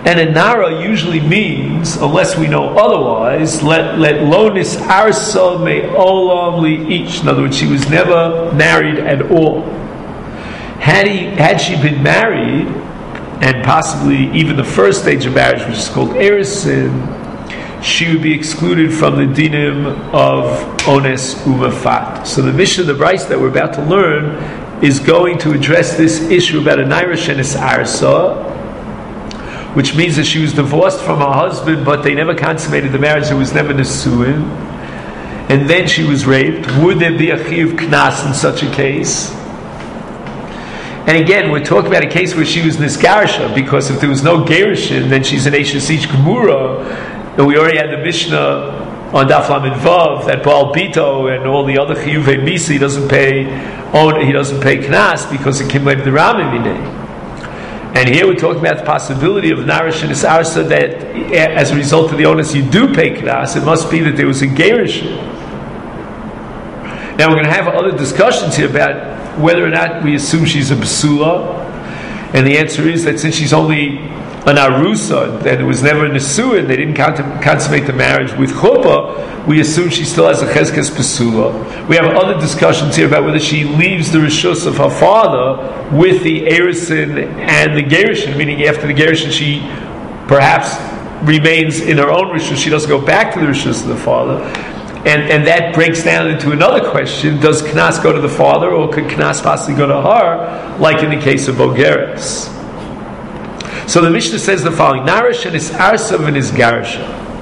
And a nara usually means, unless we know otherwise, let let lonis arsa me olam li each. In other words, she was never married at all. Had he had she been married, and possibly even the first stage of marriage, which is called erisin, she would be excluded from the dinim of ones umafat. So the Mishnah, the Brayso that we're about to learn, is going to address this issue about a naira and a arsa, which means that she was divorced from her husband, but they never consummated the marriage. There was never nesuin, and then she was raped. Would there be a chiyuv knas in such a case? And again, we're talking about a case where she was nisgarsha, because if there was no gerushin, then she's an eishes ish gemura. And we already had the Mishnah on Daf Lamed Vav that Baal Bito and all the other chiyuvei misa, he doesn't pay own, he doesn't pay knas because it came later the Rambam. And here we're talking about the possibility of narish and isarsa that as a result of the onus you do pay knas. It must be that there was a gerushin. Now we're going to have other discussions here about whether or not we assume she's a basula, and the answer is that since she's only an arusa, that it was never a nesuin, they didn't consummate the marriage with chuppah, we assume she still has a cheskes basula. We have other discussions here about whether she leaves the rishus of her father with the erisin and the gerushin, meaning after the gerushin she perhaps remains in her own rishus, she doesn't go back to the rishus of the father. And, and that breaks down into another question: does knas go to the father, or could knas possibly go to her, like in the case of Bogeres? So the Mishnah says the following: Narish and his arsav and his garsha.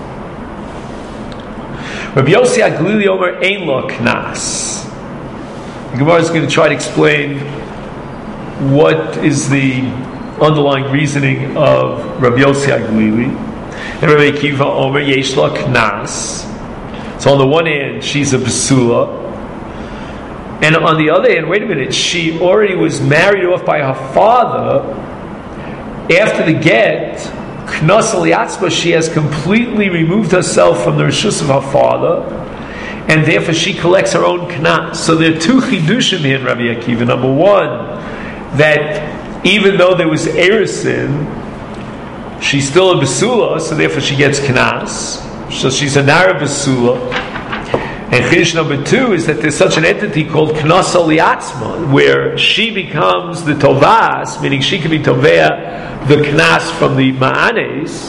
Rabbi Yossi Aglili Omer ein lo knas. The Gemara is going to try to explain what is the underlying reasoning of Rabbi Yossi Aglili. And Rabbi Akiva Omer yesh lo knas. So on the one hand, she's a basula, and on the other hand, wait a minute, she already was married off by her father. After the get, knas aliatzma, she has completely removed herself from the rishus of her father, and therefore she collects her own knas. So there are two chidushim here in Rabbi Akiva. Number one, that even though there was erisin, she's still a basula, so therefore she gets knas. So she's a nara basula. And chidush number two is that there's such an entity called knas aliatzma, where she becomes the tovas, meaning she can be tovea the knas from the ma'anes.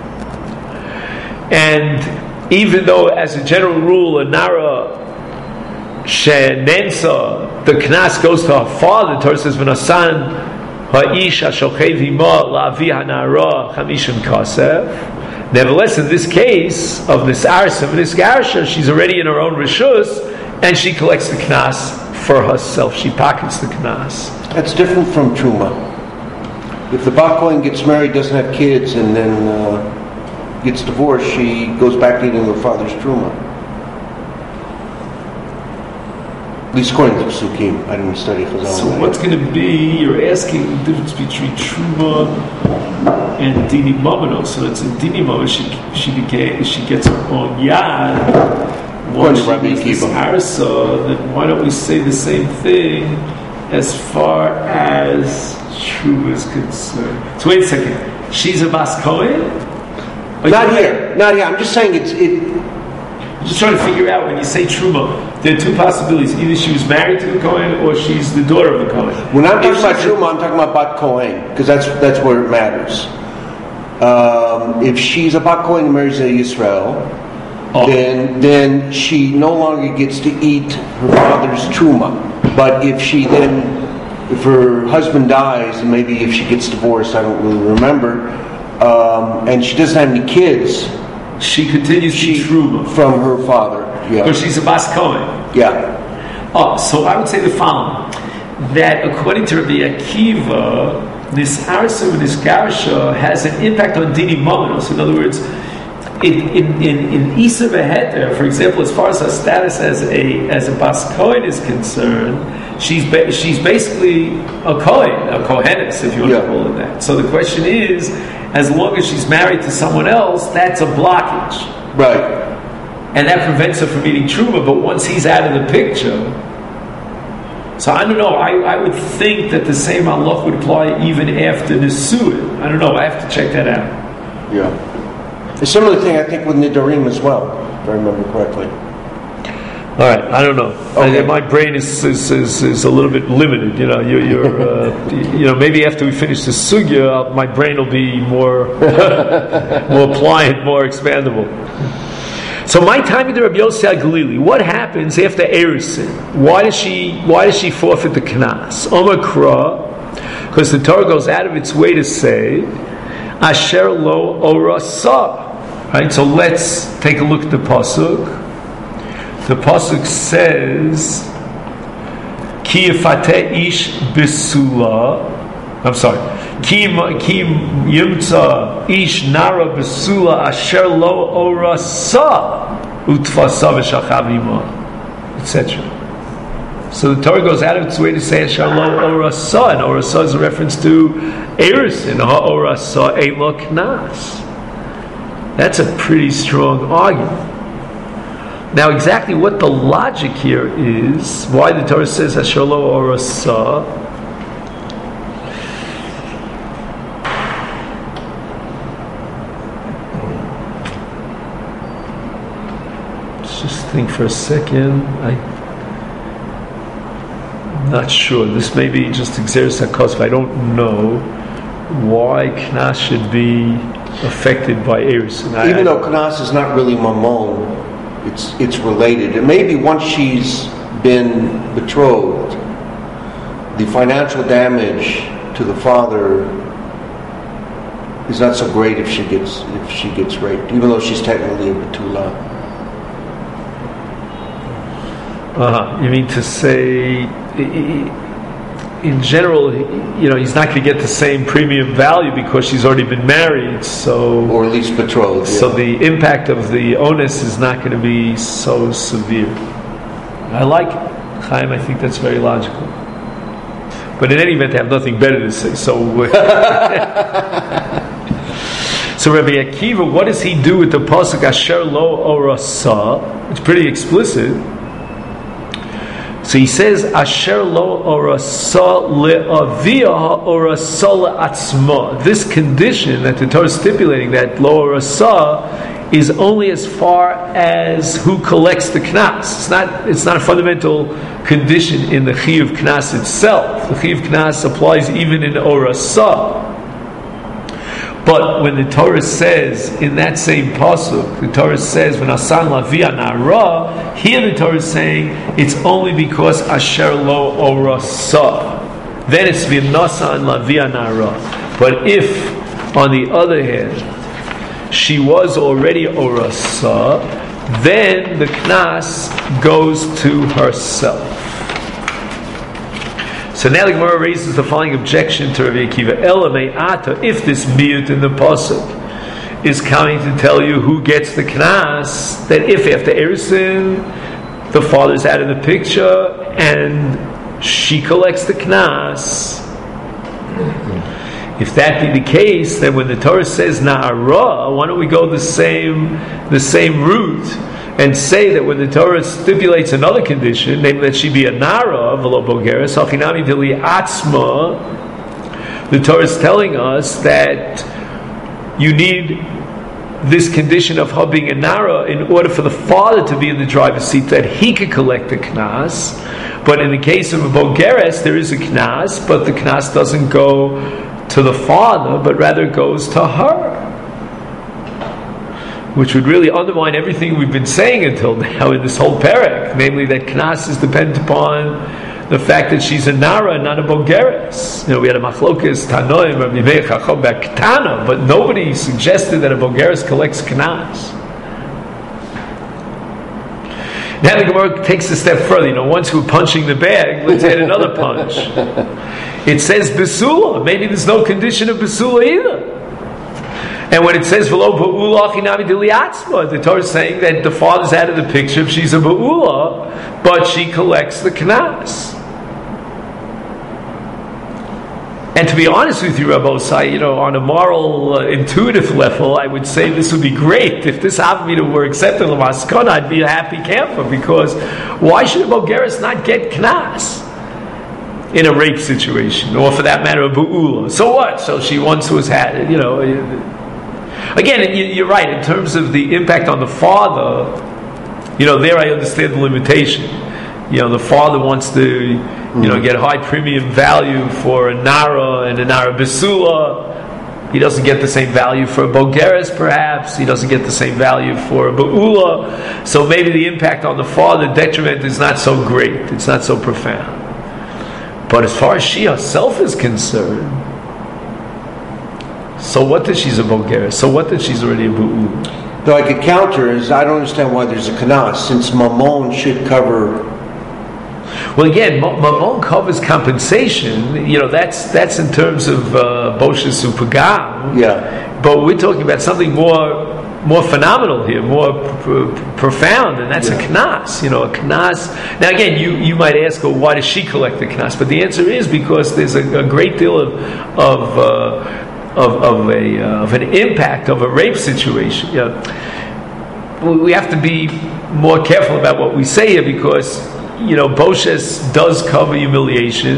And even though, as a general rule, a nara shenensa, the knas goes to her father. The Torah says, "V'nasan ha'ish ha'shochev ima la'avi ha'nara chamishim kasef." Nevertheless, in this case of this arsa and this garsha, she's already in her own rishus, and she collects the knas for herself. She pockets the knas. That's different from truma. If the bat kohen gets married, doesn't have kids, and then uh, gets divorced, she goes back eating her father's truma. At least according to Psukim. I didn't study for that. So what's going to be? You're asking the difference between truma and dini mamano. So it's in dini mamano. She she became she gets her own yad. Once she makes this arsa, then why don't we say the same thing as far as truma is concerned? So wait a second. She's a bas kohen? Not here. Not here. I'm just saying it's it. I'm just trying to figure out when you say truma, there are two possibilities. Either she was married to the kohen, or she's the daughter of the kohen. When I'm talking about truma, I'm talking about bat kohen, because that's that's where it matters. Um, if she's a bat kohen and marries a Yisrael, oh. then then she no longer gets to eat her father's truma. But if she then, if her husband dies, and maybe if she gets divorced, I don't really remember, um, and she doesn't have any kids, she continues she, to truma from her father. Yeah, because she's a bas kohen. Yeah. Oh, so I would say the following: that according to Rabbi Akiva, this arsa and this garsha has an impact on dini momenos. In other words, in in in, in isa v'heter, for example, as far as her status as a as a bas kohen is concerned, she's ba- she's basically a kohen, a kohenes, if you want yeah. to call it that. So the question is, as long as she's married to someone else, that's a blockage, right? And that prevents her from eating truma. But once he's out of the picture, so I don't know. I, I would think that the same halach would apply even after nisuin. I don't know. I have to check that out. Yeah. A similar thing, I think, with Nidarim as well, if I remember correctly. All right, I don't know. Okay. I, my brain is, is is, is a little bit limited. You know, you're, you're uh, you know, maybe after we finish the sugya, my brain will be more more pliant, more expandable. So, my time with the Rabbi Yossi HaGalili. What happens after Erisin? Why does she Why does she forfeit the knas? Omakra, because the Torah goes out of its way to say, Asher lo orasa. Right. So let's take a look at the pasuk. The pasuk says, "Ki yifate ish besula." I'm sorry. Ki ki yimtza ish nara besula asher lo orasa utfasa v'shachav ima, et cetera. So the Torah goes out of its way to say asher lo orasa, and orasa is a reference to erisin. Ha orasa ein lo knas. That's a pretty strong argument. Now, exactly what the logic here is, why the Torah says Asher lo orasa, let's just think for a second. I, I'm not sure. This may be just Xeris HaKos, but I don't know why Knas should be affected by Eris. Even I, though Knas is not really Mamon, It's it's related. And maybe once she's been betrothed, the financial damage to the father is not so great if she gets if she gets raped, even though she's technically a betula. Uh-huh. You mean to say, in general, you know, he's not going to get the same premium value because she's already been married, so or at least betrothed. So yeah. the impact of the onus is not going to be so severe. I like it, Chaim. I think that's very logical. But in any event, I have nothing better to say. So, so Rabbi Akiva, what does he do with the pasuk Asher lo orasa? It's pretty explicit. So he says, Asher lo orasa le'avia orasa le'atzma. This condition that the Torah is stipulating, that lo orasa, is only as far as who collects the knas. It's not, it's not a fundamental condition in the chiyuv knas itself. The chiyuv knas applies even in orasa. But when the Torah says, in that same pasuk, the Torah says, "V'nasan lavia nara," here the Torah is saying it's only because Asher lo orasa. Then it's v'nasan lavia nara. But if, on the other hand, she was already orasa, then the knas goes to herself. So now the Gemara raises the following objection to Rabbi Akiva. Ela me'ata, if this miyut in the pasuk is coming to tell you who gets the knas, that if after Erisin the father's out of the picture and she collects the knas, if that be the case, then when the Torah says na'ara, why don't we go the same the same route and say that when the Torah stipulates another condition, namely that she be a nara v'lo bogeres, hachinami dili atzma, the Torah is telling us that you need this condition of her being a nara in order for the father to be in the driver's seat, that he could collect the knas. But in the case of a bogeres, there is a knas, but the knas doesn't go to the father, but rather goes to her, which would really undermine everything we've been saying until now in this whole parak, namely that knas is dependent upon the fact that she's a nara and not a bogeres. You know, we had a machlokas tanoim Rabbi Meir Chacham b'ktana, but nobody suggested that a bogeres collects knas. Now the Gemara takes a step further. You know, once we're punching the bag, let's add another punch. It says besula. Maybe there's no condition of besula either. And when it says v'lo ba'ula achinami dili atzma, the Torah is saying that the father's out of the picture if she's a ba'ula, but she collects the knas. And to be honest with you, Rabbi Osai, you know, on a moral, uh, intuitive level, I would say this would be great. If this Avamina were accepted l'maskana, I'd be a happy camper, because why should a bogeres not get knas in a rape situation, or for that matter, a ba'ula? So what? So she once was had, you know. again, you, you're right in terms of the impact on the father. You know, there I understand the limitation. You know, the father wants to, you mm-hmm. know, get high premium value for a nara and a nara besula. He doesn't get the same value for a bogeres, perhaps. He doesn't get the same value for a ba'ula. So maybe the impact on the father, detriment, is not so great. It's not so profound. But as far as she herself is concerned, so what that she's a bogeres? So what that she's already a ba'ula? Though I could counter is, I don't understand why there's a kanas, since mamon should cover. Well, again, mamon covers compensation. You know, that's that's in terms of uh, boshes upagam. Yeah. But we're talking about something more more phenomenal here, more pr- pr- profound, and that's yeah. a knas. You know, a knas. Now, again, you, you might ask, well, why does she collect the knas? But the answer is because there's a, a great deal of of uh, of, of a uh, of an impact of a rape situation. You know, we have to be more careful about what we say here because, you know, Boshes does cover humiliation,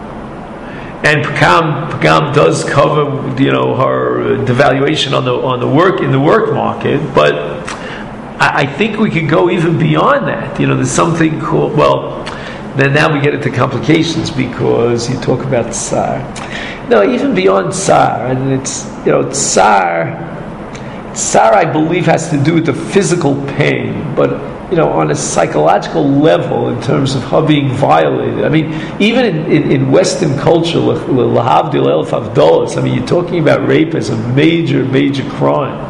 and Pagam Pagam does cover, you know, her devaluation on the on the work in the work market. But I, I think we could go even beyond that. You know, there's something called, well, then now we get into complications because you talk about tsar. No, even beyond tsar, and it's, you know, tsar. Tsar, I believe, has to do with the physical pain, but, you know, on a psychological level, in terms of her being violated. I mean, even in, in, in Western culture, lahavdil elf avdolos, I mean, you're talking about rape as a major, major crime.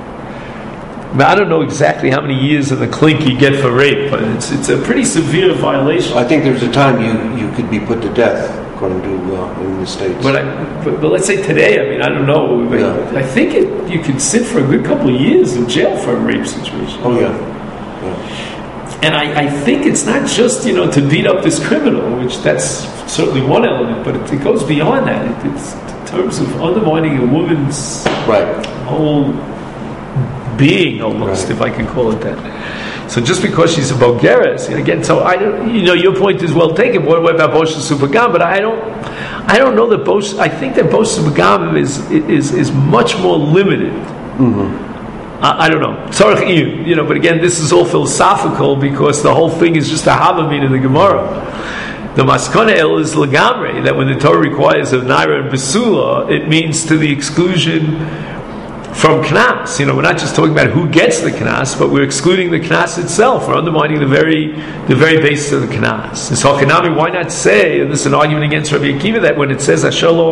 I mean, I don't know exactly how many years in the clink you get for rape, but it's it's a pretty severe violation. I think there's a time you, you could be put to death, according to uh, in the States. But, I, but but let's say today, I mean, I don't know. But yeah. I think it, you could sit for a good couple of years in jail for a rape situation. Oh yeah. yeah. And I, I think it's not just, you know, to beat up this criminal, which that's certainly one element, but it, it goes beyond that. It, it's in terms of undermining a woman's right. whole being, almost, right. if I can call it that. So just because she's a bogeres, again, so I don't, you know, your point is well taken. What, what about Bosh Supagam? But I don't, I don't know that Bosh. I think that Bosh Supagam is is is much more limited. Mm-hmm. I, I don't know. Tzarech iyun, you know, but again, this is all philosophical because the whole thing is just a havamin in the Gemara. The maskana el is legamre, that when the Torah requires of naira and besula, it means to the exclusion from knas. You know, we're not just talking about who gets the knas, but we're excluding the knas itself. We're undermining the very the very basis of the knas. So Hakanami, why not say, and this is an argument against Rabbi Akiva, that when it says Asher lo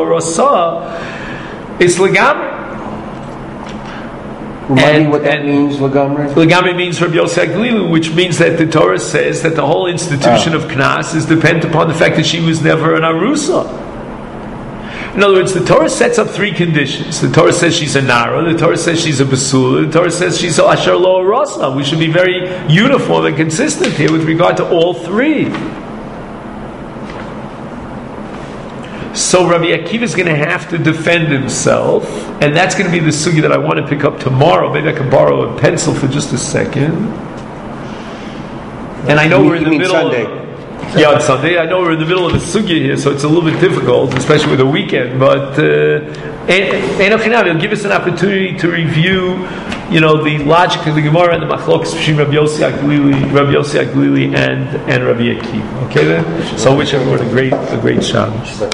arasa, it's legamre. Remind me what that means, legamre? Legamre means Rabbi Yossi HaGlilu, which means that the Torah says that the whole institution oh. of knas is dependent upon the fact that she was never an arusa. In other words, the Torah sets up three conditions. The Torah says she's a nara, the Torah says she's a basula, the Torah says she's a asher lo arasa. We should be very uniform and consistent here with regard to all three. So Rabbi Akiva is going to have to defend himself, and that's going to be the sugi that I want to pick up tomorrow. Maybe I can borrow a pencil for just a second. And I know you, we're in the middle Sunday. of... Yeah, on Sunday. I know we're in the middle of the sugya here, so it's a little bit difficult, especially with the weekend. But Enoch will give us an opportunity to review, you know, the logic of the Gemara and the machlokas between Rabbi Yossi HaGlili, Rabbi Yossi HaGlili, and and Rabbi Akiva. Okay, then. So, I wish everyone a great a great Shabbos.